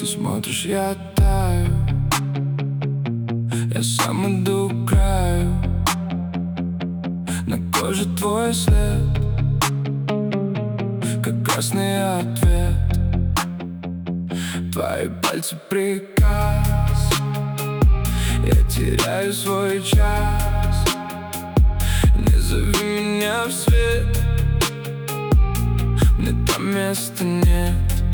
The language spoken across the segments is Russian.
смотришь, я таю, я сам иду к краю. На коже твой след, как красный ответ. Твои пальцы приказ, я теряю свой час. Не зови меня в свет, мне там места нет.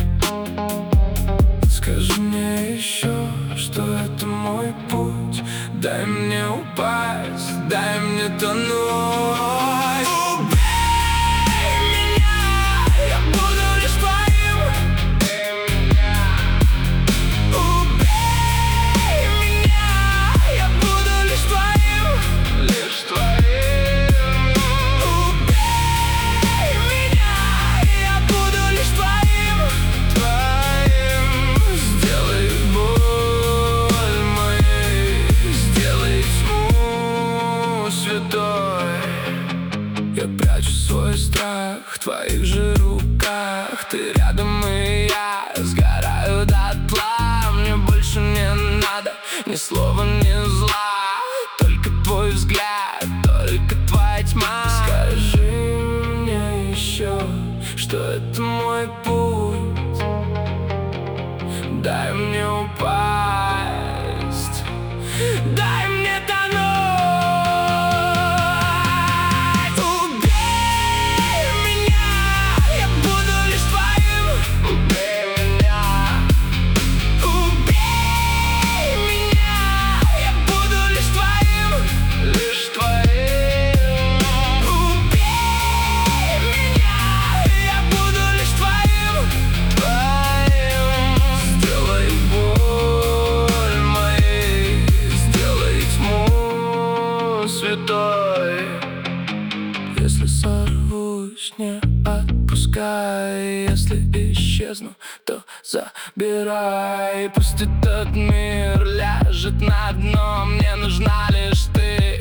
Скажи мне еще, что это мой путь. Дай мне упасть, дай мне тонуть. Убей меня, я буду лишь твоим. Убей меня, я буду лишь твоим. Лишь твоим. Убей меня, я буду лишь твоим. Твоим. Сделай боль моей, сделай тьму святой. Я прячу свой страх в твоих же руках. Ты рядом, и я сгораю дотла. Мне больше не надо ни слова, ни зла. Только твой взгляд, только твоя тьма. Скажи мне еще, что это мой путь. Дай мне упасть, дай мне тонуть. Убей меня, я буду лишь твоим. Убей меня. Убей меня, я буду лишь твоим. Лишь твоим. Убей меня, я буду лишь твоим. Твоим. Сделай боль моей, сделай тьму святой. Если сорвусь, не отпускай. Если исчезну, то забирай. Пусть этот мир ляжет на дно, мне нужна лишь ты.